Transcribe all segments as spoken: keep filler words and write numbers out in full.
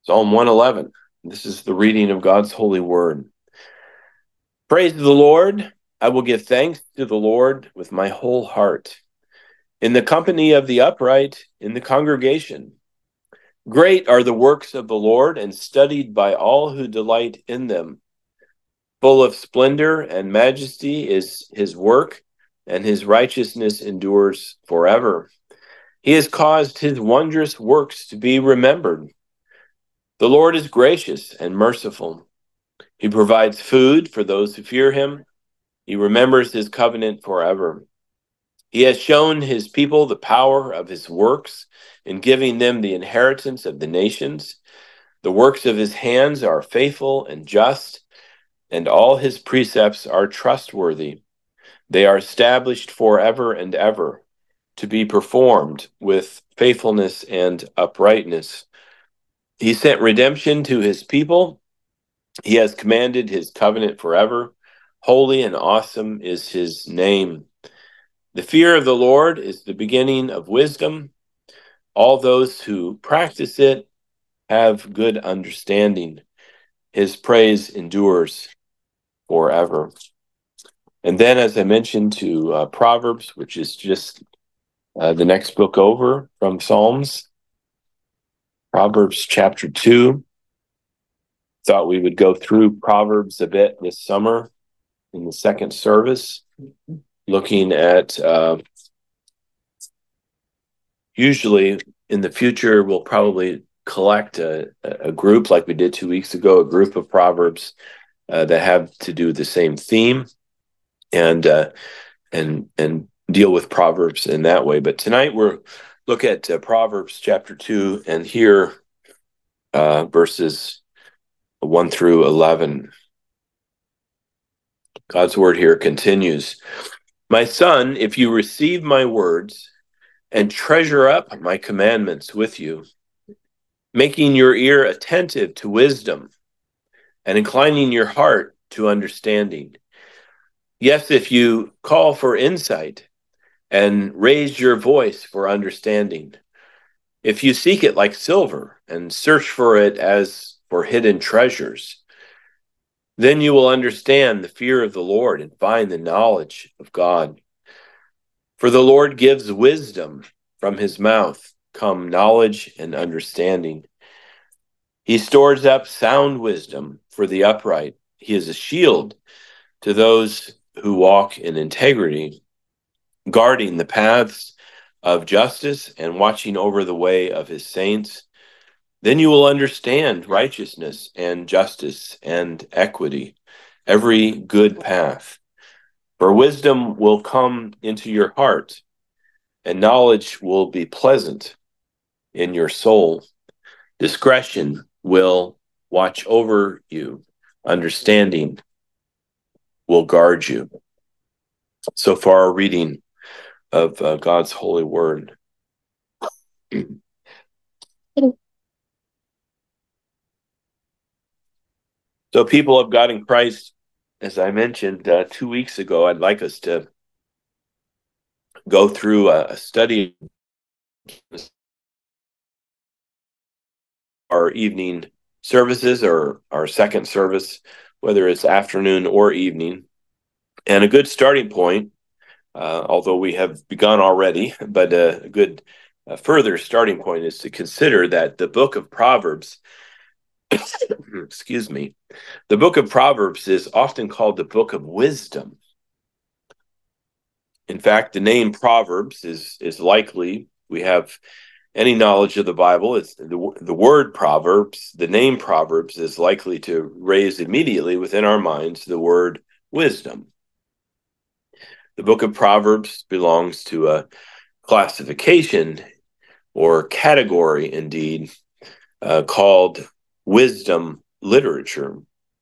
Psalm one eleven. This is the reading of God's holy word. Praise the Lord. I will give thanks to the Lord with my whole heart. In the company of the upright, in the congregation. Great are the works of the Lord, and studied by all who delight in them. Full of splendor and majesty is his work, and his righteousness endures forever. He has caused his wondrous works to be remembered. The Lord is gracious and merciful. He provides food for those who fear him. He remembers his covenant forever. He has shown his people the power of his works in giving them the inheritance of the nations. The works of his hands are faithful and just, and all his precepts are trustworthy. They are established forever and ever, to be performed with faithfulness and uprightness. He sent redemption to his people. He has commanded his covenant forever. Holy and awesome is his name. The fear of the Lord is the beginning of wisdom. All those who practice it have good understanding. His praise endures forever. And then, as I mentioned, to uh, Proverbs, which is just uh, the next book over from Psalms. Proverbs chapter two. Thought we would go through Proverbs a bit this summer in the second service, looking at uh, usually in the future we'll probably collect a, a group like we did two weeks ago, a group of Proverbs uh, that have to do the same theme and uh, and and deal with Proverbs in that way. But tonight we're look at uh, Proverbs chapter two and here uh, verses one through eleven. God's word here continues. My son, if you receive my words and treasure up my commandments with you, making your ear attentive to wisdom and inclining your heart to understanding. Yes, if you call for insight and raise your voice for understanding, if you seek it like silver and search for it as for hidden treasures, then you will understand the fear of the Lord and find the knowledge of God. For the Lord gives wisdom, from his mouth come knowledge and understanding. He stores up sound wisdom for the upright. He is a shield to those who walk in integrity, guarding the paths of justice and watching over the way of his saints. Then you will understand righteousness and justice and equity, every good path. For wisdom will come into your heart, and knowledge will be pleasant in your soul. Discretion will watch over you. Understanding will guard you. So far, a reading of uh, God's holy word. So, people of God in Christ, as I mentioned uh, two weeks ago, I'd like us to go through a, a study of our evening services or our second service, whether it's afternoon or evening. And a good starting point, uh, although we have begun already, but a good uh, further starting point is to consider that the book of Proverbs, excuse me, the book of Proverbs is often called the book of wisdom. In fact, the name Proverbs is is likely, we have any knowledge of the Bible, it's the, the word Proverbs, the name Proverbs is likely to raise immediately within our minds the word wisdom. The book of Proverbs belongs to a classification or category, indeed, uh, called wisdom literature.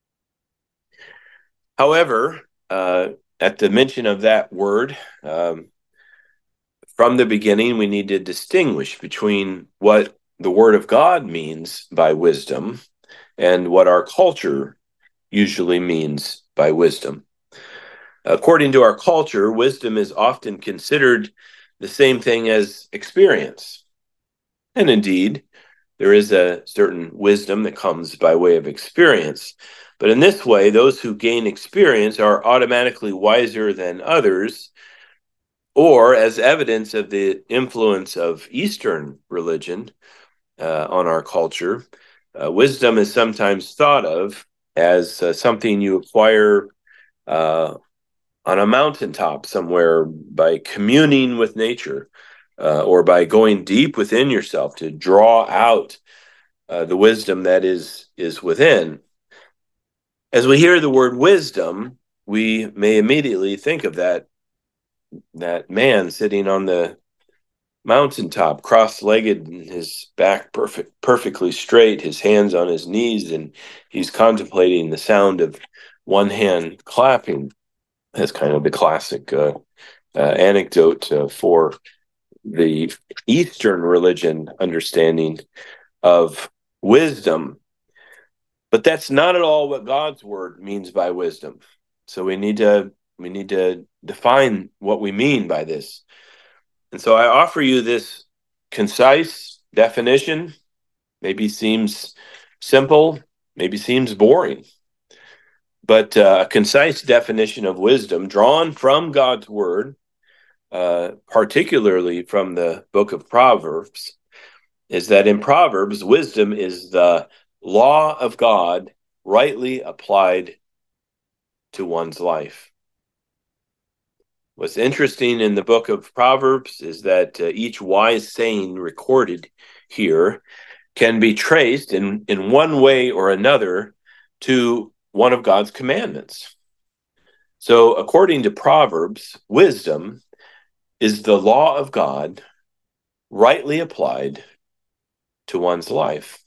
However, uh, at the mention of that word, um, from the beginning, we need to distinguish between what the Word of God means by wisdom and what our culture usually means by wisdom. According to our culture, wisdom is often considered the same thing as experience. And indeed, There is a certain wisdom that comes by way of experience. But in this way, those who gain experience are automatically wiser than others, or as evidence of the influence of Eastern religion uh, on our culture, uh, wisdom is sometimes thought of as uh, something you acquire uh, on a mountaintop somewhere by communing with nature, uh, or by going deep within yourself to draw out uh, the wisdom that is is within. As we hear the word wisdom, we may immediately think of that that man sitting on the mountaintop, cross-legged, and his back perfect, perfectly straight, his hands on his knees, and he's contemplating the sound of one hand clapping. That's kind of the classic uh, uh, anecdote uh, for the Eastern religion understanding of wisdom. But that's not at all what God's word means by wisdom. So we need to we need to define what we mean by this. And so I offer you this concise definition. Maybe seems simple, maybe seems boring, but uh, a concise definition of wisdom drawn from God's word, uh, particularly from the book of Proverbs, is that in Proverbs, wisdom is the law of God rightly applied to one's life. What's interesting in the book of Proverbs is that uh, each wise saying recorded here can be traced in, in one way or another to one of God's commandments. So according to Proverbs, wisdom is the law of God rightly applied to one's life.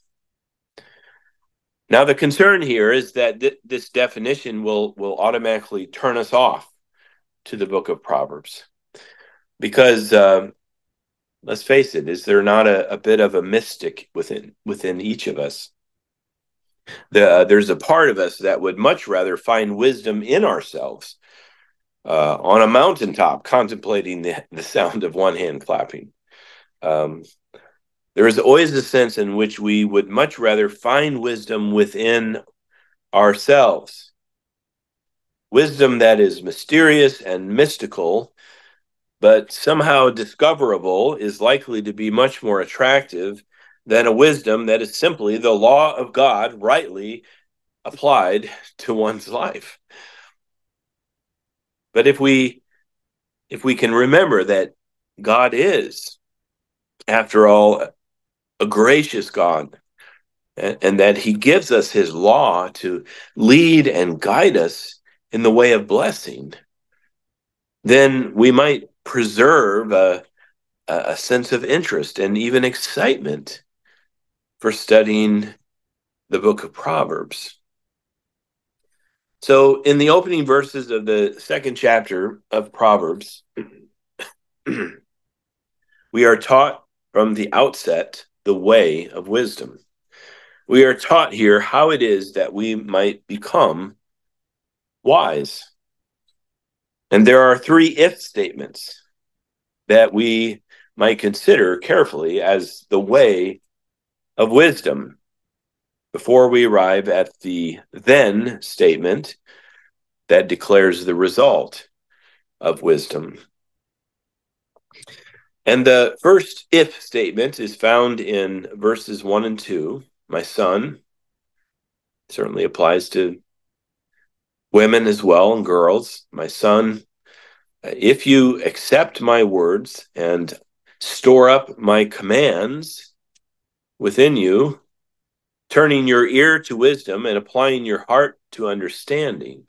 Now, the concern here is that th- this definition will, will automatically turn us off to the book of Proverbs. Because, uh, let's face it, is there not a, a bit of a mystic within within each of us? The, uh, there's a part of us that would much rather find wisdom in ourselves, uh, on a mountaintop, contemplating the, the sound of one hand clapping. Um, there is always a sense in which we would much rather find wisdom within ourselves. Wisdom that is mysterious and mystical, but somehow discoverable, is likely to be much more attractive than a wisdom that is simply the law of God rightly applied to one's life. But if we if we can remember that God is, after all, a gracious God, and, and that he gives us his law to lead and guide us in the way of blessing, then we might preserve a, a sense of interest and even excitement for studying the book of Proverbs. So in the opening verses of the second chapter of Proverbs, we are taught from the outset the way of wisdom. We are taught here how it is that we might become wise. And there are three if statements that we might consider carefully as the way of wisdom before we arrive at the then statement that declares the result of wisdom. And the first if statement is found in verses one and two. My son, certainly applies to women as well and girls. My son, if you accept my words and store up my commands within you, turning your ear to wisdom and applying your heart to understanding.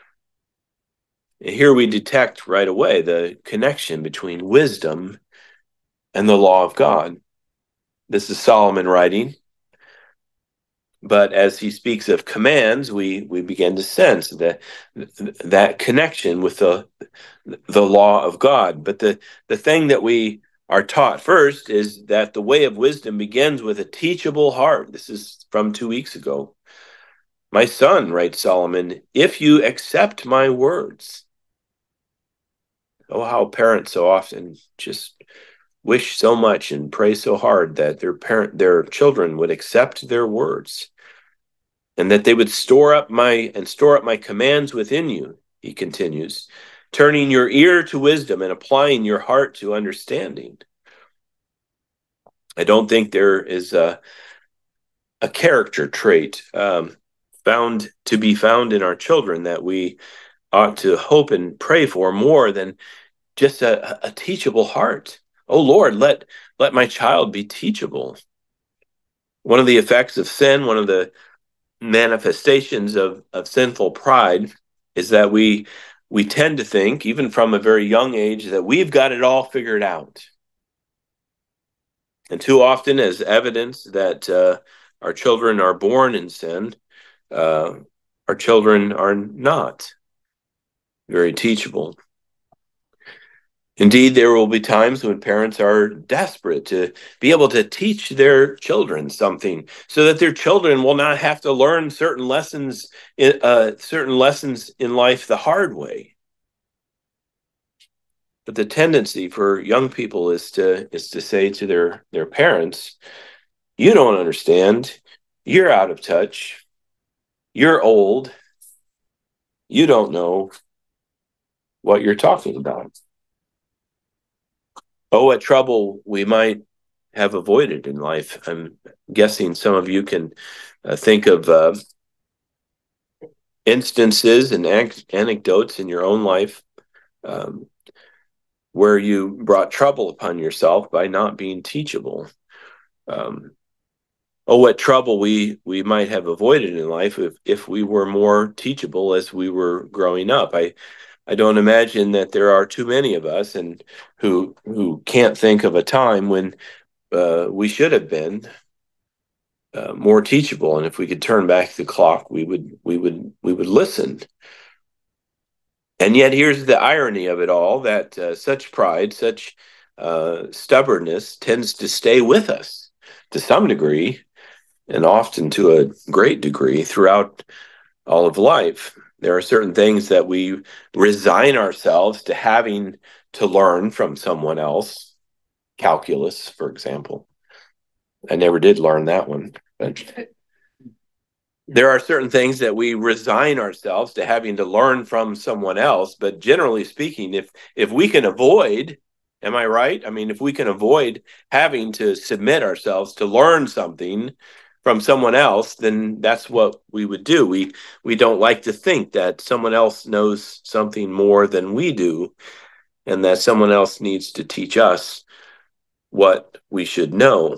Here we detect right away the connection between wisdom and the law of God. This is Solomon writing. But as he speaks of commands, we, we begin to sense that that connection with the the law of God. But the, the thing that we are taught first is that the way of wisdom begins with a teachable heart. This is from two weeks ago. My son, writes Solomon, if you accept my words. Oh, how parents so often just wish so much and pray so hard that their parent, their children would accept their words, and that they would store up my and store up my commands within you, he continues, turning your ear to wisdom and applying your heart to understanding. I don't think there is a, a character trait um, found to be found in our children that we ought to hope and pray for more than just a, a teachable heart. Oh Lord, let let my child be teachable. One of the effects of sin, one of the manifestations of, of sinful pride is that we we tend to think, even from a very young age, that we've got it all figured out. And too often, as evidence that uh, our children are born in sin, uh, our children are not very teachable. Indeed, there will be times when parents are desperate to be able to teach their children something so that their children will not have to learn certain lessons, in, uh, certain lessons in life the hard way. But the tendency for young people is to is to say to their, their parents, you don't understand, you're out of touch, you're old, you don't know what you're talking about. Oh, what trouble we might have avoided in life. I'm guessing some of you can uh, think of uh, instances and an- anecdotes in your own life um, where you brought trouble upon yourself by not being teachable. Um, oh, what trouble we we might have avoided in life if, if we were more teachable as we were growing up. I I don't imagine that there are too many of us and who who can't think of a time when uh, we should have been uh, more teachable, and if we could turn back the clock, we would we would we would listen. And yet, here's the irony of it all: that uh, such pride, such uh, stubbornness, tends to stay with us to some degree, and often to a great degree throughout all of life. There are certain things that we resign ourselves to having to learn from someone else. Calculus, for example. I never did learn that one. But there are certain things that we resign ourselves to having to learn from someone else. But generally speaking, if if we can avoid, am I right? I mean, if we can avoid having to submit ourselves to learn something from someone else, then that's what we would do. We we don't like to think that someone else knows something more than we do, and that someone else needs to teach us what we should know.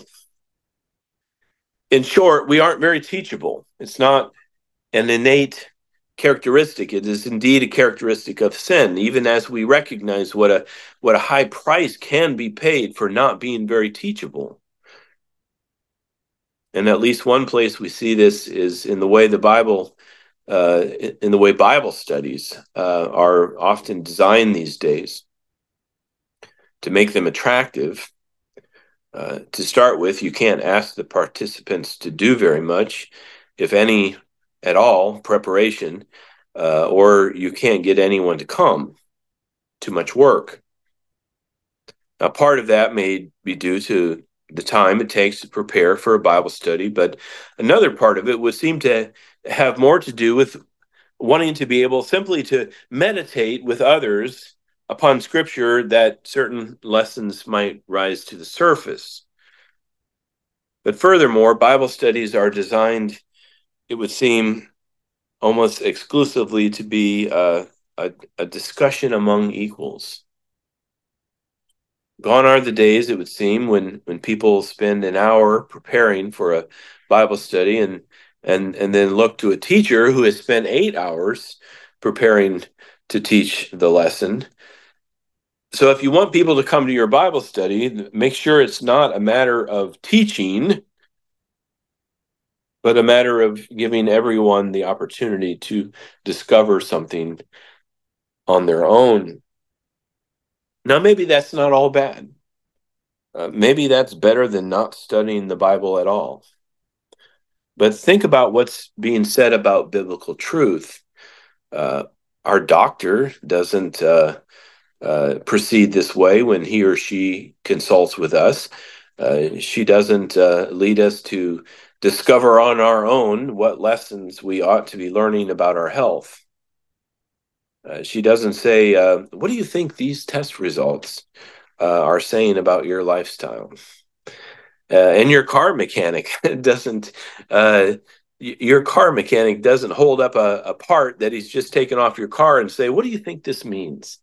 In short, we aren't very teachable. It's not an innate characteristic. It is indeed a characteristic of sin, even as we recognize what a what a high price can be paid for not being very teachable. And at least one place we see this is in the way the Bible, uh, in the way Bible studies uh, are often designed these days to make them attractive. Uh, to start with, you can't ask the participants to do very much, if any at all, preparation, uh, or you can't get anyone to come. Too much work. Now, part of that may be due to the time it takes to prepare for a Bible study, but another part of it would seem to have more to do with wanting to be able simply to meditate with others upon Scripture, that certain lessons might rise to the surface. But furthermore, Bible studies are designed, it would seem, almost exclusively to be a, a, a discussion among equals. Gone are the days, it would seem, when, when people spend an hour preparing for a Bible study and, and, and then look to a teacher who has spent eight hours preparing to teach the lesson. So if you want people to come to your Bible study, make sure it's not a matter of teaching, but a matter of giving everyone the opportunity to discover something on their own. Now, maybe that's not all bad. Uh, maybe that's better than not studying the Bible at all. But think about what's being said about biblical truth. Uh, our doctor doesn't uh, uh, proceed this way when he or she consults with us. Uh, she doesn't uh, lead us to discover on our own what lessons we ought to be learning about our health. Uh, she doesn't say, uh, what do you think these test results uh, are saying about your lifestyle? Uh, and your car mechanic doesn't, uh, your car mechanic doesn't hold up a, a part that he's just taken off your car and say, what do you think this means?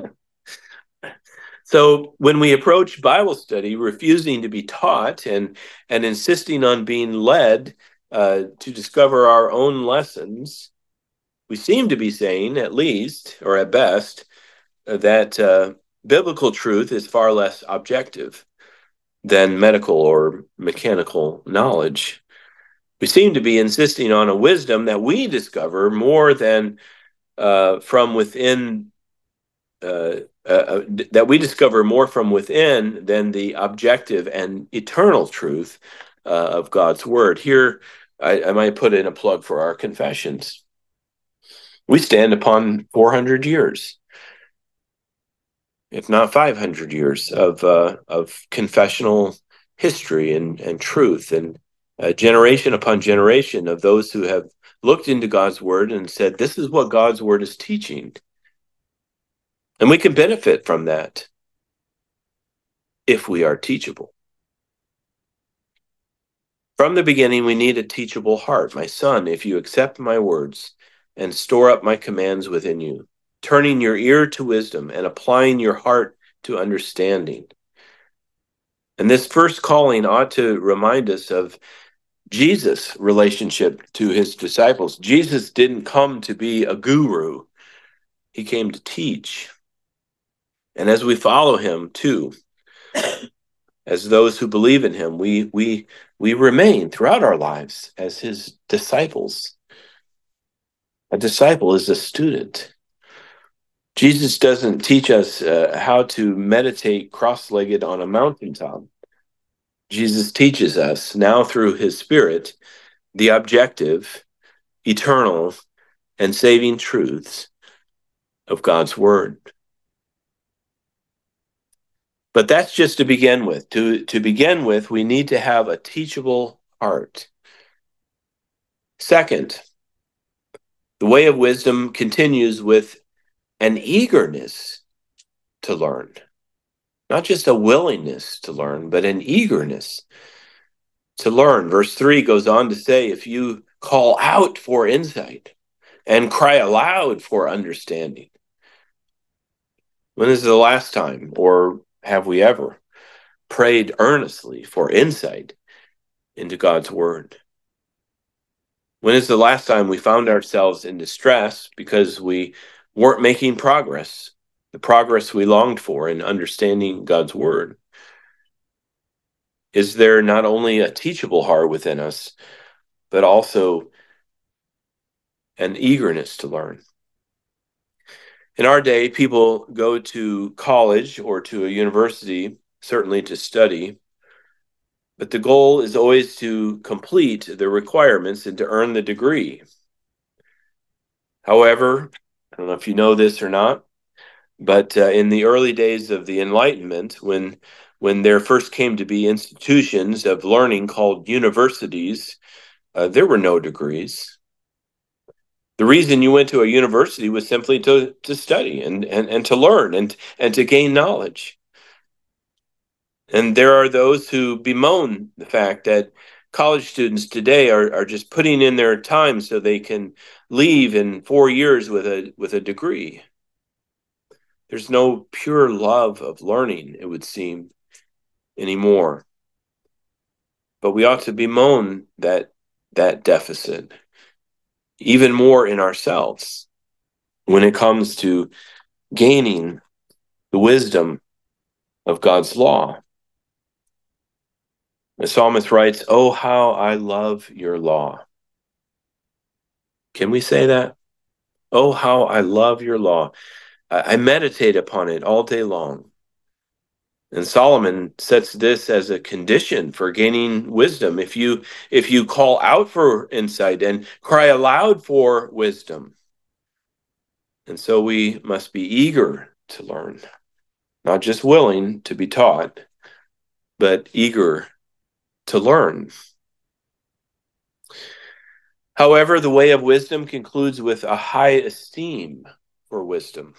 So when we approach Bible study, refusing to be taught and, and insisting on being led uh, to discover our own lessons, we seem to be saying, at least, or at best, uh, that uh, biblical truth is far less objective than medical or mechanical knowledge. We seem to be insisting on a wisdom that we discover more than uh, from within uh, uh, that we discover more from within than the objective and eternal truth uh, of God's word. Here, I, I might put in a plug for our confessions. We stand upon four hundred years, if not five hundred years of uh, of confessional history and, and truth, and uh, generation upon generation of those who have looked into God's word and said, this is what God's word is teaching. And we can benefit from that if we are teachable. From the beginning, we need a teachable heart. My son, if you accept my words and store up my commands within you, turning your ear to wisdom and applying your heart to understanding. And this first calling ought to remind us of Jesus' relationship to his disciples. Jesus didn't come to be a guru. He came to teach. And as we follow him too, as those who believe in him, we we we remain throughout our lives as his disciples. A disciple is a student. Jesus doesn't teach us uh, how to meditate cross-legged on a mountaintop. Jesus teaches us now through his Spirit the objective, eternal, and saving truths of God's word. But that's just to begin with. To, to begin with, we need to have a teachable heart. Second, the way of wisdom continues with an eagerness to learn. Not just a willingness to learn, but an eagerness to learn. Verse three goes on to say, if you call out for insight and cry aloud for understanding. When is the last time, or have we ever, prayed earnestly for insight into God's word? When is the last time we found ourselves in distress because we weren't making progress, the progress we longed for in understanding God's word? Is there not only a teachable heart within us, but also an eagerness to learn? In our day, people go to college or to a university, certainly to study, but the goal is always to complete the requirements and to earn the degree. However, I don't know if you know this or not, but uh, in the early days of the Enlightenment, when when there first came to be institutions of learning called universities, uh, there were no degrees. The reason you went to a university was simply to, to study and, and, and to learn and, and to gain knowledge. And there are those who bemoan the fact that college students today are, are just putting in their time so they can leave in four years with a with a degree. There's no pure love of learning, it would seem, anymore. But we ought to bemoan that that deficit even more in ourselves when it comes to gaining the wisdom of God's law. The psalmist writes, "Oh, how I love your law." Can we say that? Oh, how I love your law. I meditate upon it all day long. And Solomon sets this as a condition for gaining wisdom. If you if you call out for insight and cry aloud for wisdom. And so we must be eager to learn. Not just willing to be taught, but eager to learn. However, the way of wisdom concludes with a high esteem for wisdom.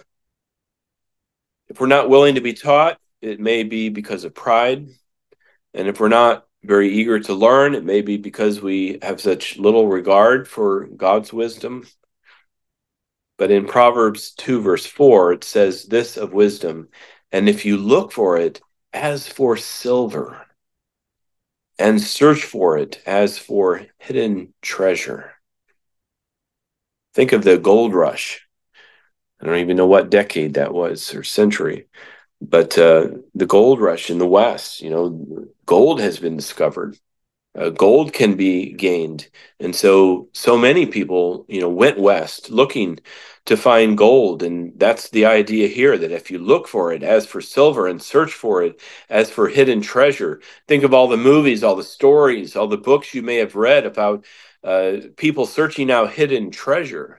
If we're not willing to be taught, it may be because of pride. And if we're not very eager to learn, it may be because we have such little regard for God's wisdom. But in Proverbs two, verse four, it says this of wisdom, and if you look for it as for silver, and search for it as for hidden treasure. Think of the gold rush. I don't even know what decade that was or century, but uh, the gold rush in the West, you know, gold has been discovered. Uh, gold can be gained. And so, so many people, you know, went west looking to find gold. And that's the idea here, that if you look for it as for silver and search for it as for hidden treasure, think of all the movies, all the stories, all the books you may have read about uh, people searching out hidden treasure.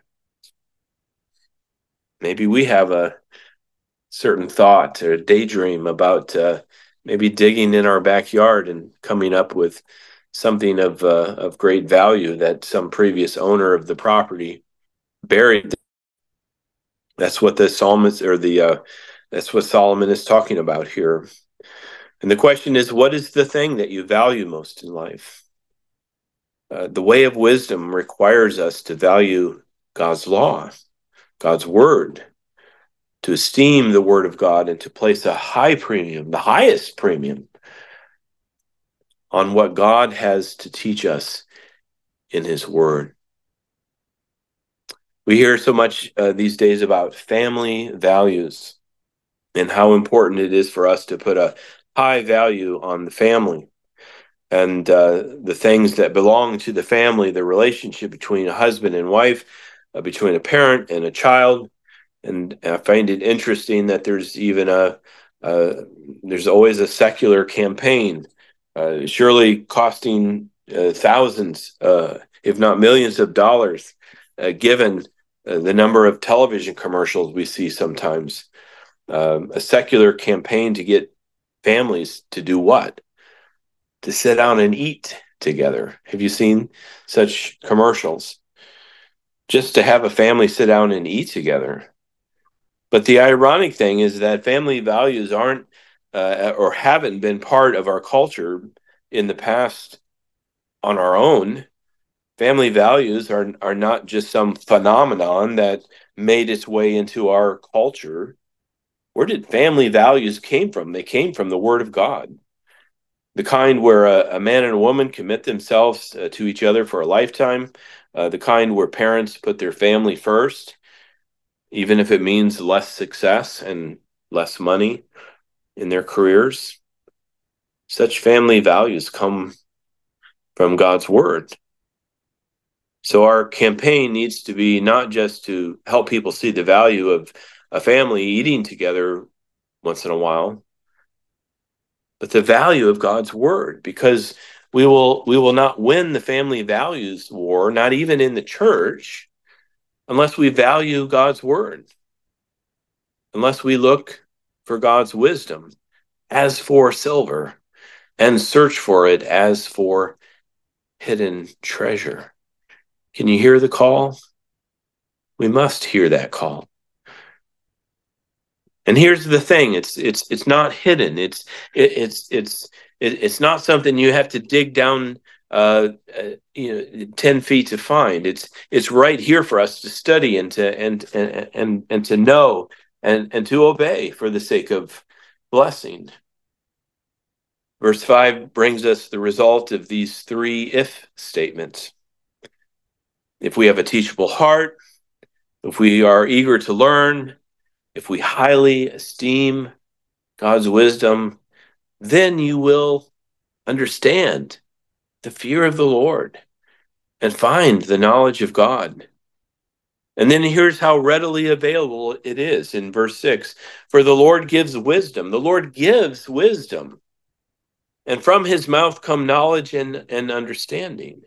Maybe we have a certain thought or daydream about uh, maybe digging in our backyard and coming up with something of uh, of great value that some previous owner of the property buried. That's what the psalmist or the uh, that's what Solomon is talking about here. And the question is, what is the thing that you value most in life? Uh, the way of wisdom requires us to value God's law, God's word, to esteem the word of God, and to place a high premium, the highest premium, on what God has to teach us in his word. We hear so much uh, these days about family values and how important it is for us to put a high value on the family and uh, the things that belong to the family, the relationship between a husband and wife, uh, between a parent and a child. And I find it interesting that there's even a, uh, there's always a secular campaign, uh, surely costing uh, thousands, uh, if not millions of dollars, uh, given uh, the number of television commercials we see sometimes. Um, a secular campaign to get families to do what? To sit down and eat together. Have you seen such commercials? Just to have a family sit down and eat together. But the ironic thing is that family values aren't uh, or haven't been part of our culture in the past on our own. Family values are, are not just some phenomenon that made its way into our culture. Where did family values came from? They came from the Word of God. The kind where a, a man and a woman commit themselves uh, to each other for a lifetime. Uh, the kind where parents put their family first, even if it means less success and less money in their careers. Such family values come from God's Word. So our campaign needs to be not just to help people see the value of a family eating together once in a while, but the value of God's Word, because we will we will not win the family values war, not even in the church, unless we value God's Word, unless we look for God's wisdom as for silver and search for it as for hidden treasure. Can you hear the call? We must hear that call. And here's the thing: it's it's it's not hidden. It's it, it's it's it, it's not something you have to dig down, uh, uh, you know, ten feet to find. It's it's right here for us to study and to and and and, and to know and and to obey for the sake of blessing. Verse five brings us the result of these three if statements. If we have a teachable heart, if we are eager to learn, if we highly esteem God's wisdom, then you will understand the fear of the Lord and find the knowledge of God. And then here's how readily available it is in verse six. For the Lord gives wisdom. The Lord gives wisdom. And from his mouth come knowledge and, and understanding.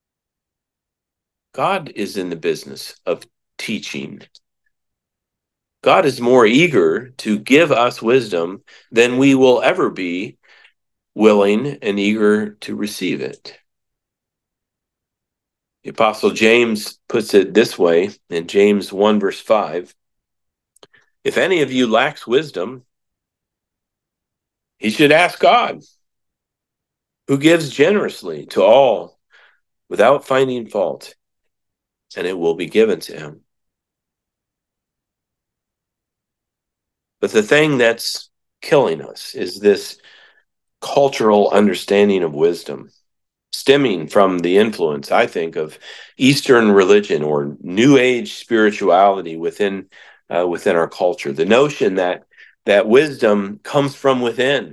God is in the business of teaching. God is more eager to give us wisdom than we will ever be willing and eager to receive it. The Apostle James puts it this way in James one, verse five. If any of you lacks wisdom, he should ask God, who gives generously to all without finding fault, and it will be given to him. But the thing that's killing us is this cultural understanding of wisdom, stemming from the influence, I think, of Eastern religion or New Age spirituality within uh, within our culture. The notion that that wisdom comes from within.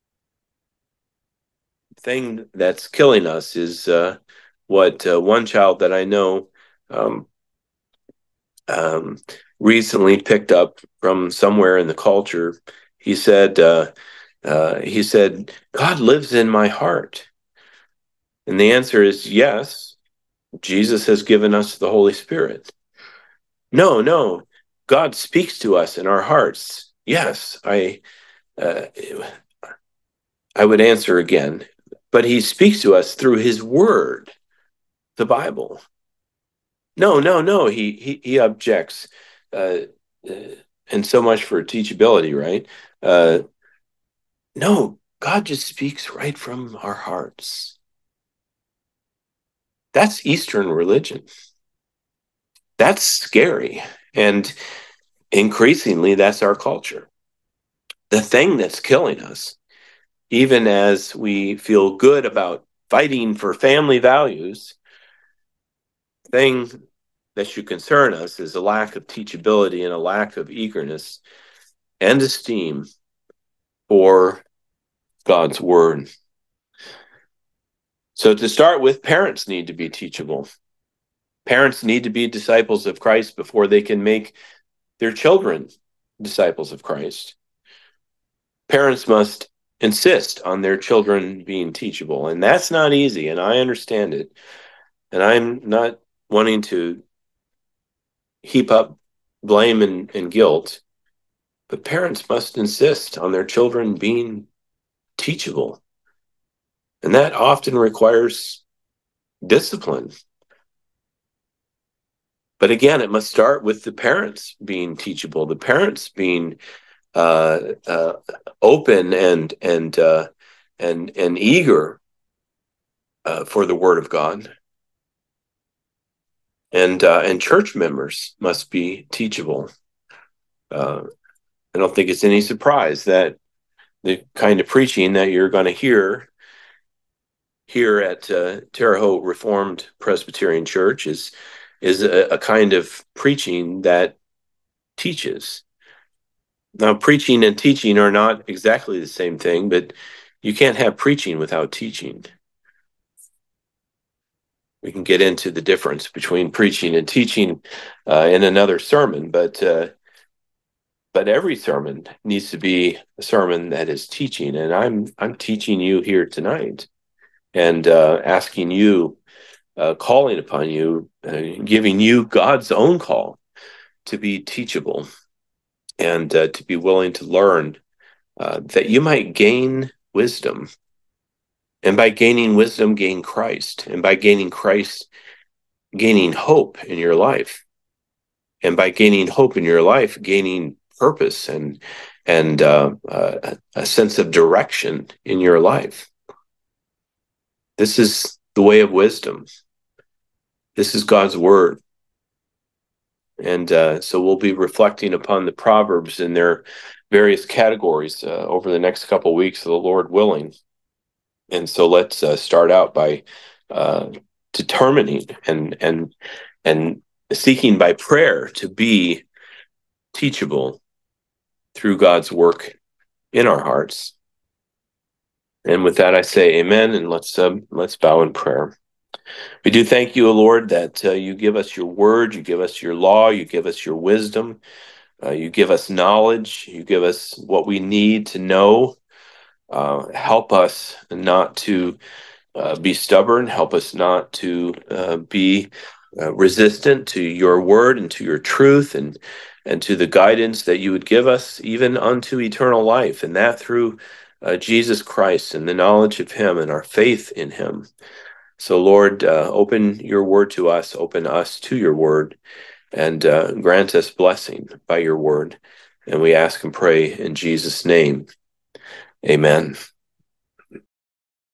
The thing that's killing us is uh, what uh, one child that I know um, um, recently picked up from somewhere in the culture. He said, uh, uh, he said, God lives in my heart. And the answer is yes, Jesus has given us the Holy Spirit. No, no, God speaks to us in our hearts. Yes, I, uh, I would answer again, but he speaks to us through his word, the Bible. No, no, no, he, he, he objects. Uh, uh, and so much for teachability, right? Uh, no, God just speaks right from our hearts. That's Eastern religion. That's scary. And increasingly, that's our culture. The thing that's killing us, even as we feel good about fighting for family values, the thing that should concern us is a lack of teachability and a lack of eagerness and esteem for God's word. So to start with, parents need to be teachable. Parents need to be disciples of Christ before they can make their children disciples of Christ. Parents must insist on their children being teachable, and that's not easy, and I understand it. And I'm not wanting to heap up blame and, and guilt, but parents must insist on their children being teachable. And that often requires discipline. But again, it must start with the parents being teachable, the parents being uh, uh, open and and uh, and and eager uh, for the Word of God, and uh, and church members must be teachable. Uh, I don't think it's any surprise that the kind of preaching that you're going to hear here at uh, Terre Haute Reformed Presbyterian Church is is a, a kind of preaching that teaches. Now, preaching and teaching are not exactly the same thing, but you can't have preaching without teaching. We can get into the difference between preaching and teaching uh, in another sermon, but uh, but every sermon needs to be a sermon that is teaching, and I'm I'm teaching you here tonight, and uh, asking you, uh, calling upon you, uh, giving you God's own call to be teachable and uh, to be willing to learn, uh, that you might gain wisdom. And by gaining wisdom, gain Christ. And by gaining Christ, gaining hope in your life. And by gaining hope in your life, gaining purpose and and uh, uh, a sense of direction in your life. This is the way of wisdom. This is God's word. And uh, so we'll be reflecting upon the Proverbs in their various categories uh, over the next couple of weeks, the Lord willing. And so let's uh, start out by uh, determining and and and seeking by prayer to be teachable through God's work in our hearts. And with that, I say amen, and let's uh, let's bow in prayer. We do thank you, O Lord, that uh, you give us your word, you give us your law, you give us your wisdom, uh, you give us knowledge, you give us what we need to know. Uh, help us not to uh, be stubborn, help us not to uh, be uh, resistant to your word and to your truth, and and to the guidance that you would give us even unto eternal life, and that through uh, Jesus Christ and the knowledge of him and our faith in him. So, Lord, uh, open your word to us, open us to your word, and uh, grant us blessing by your word. And we ask and pray in Jesus' name. Amen.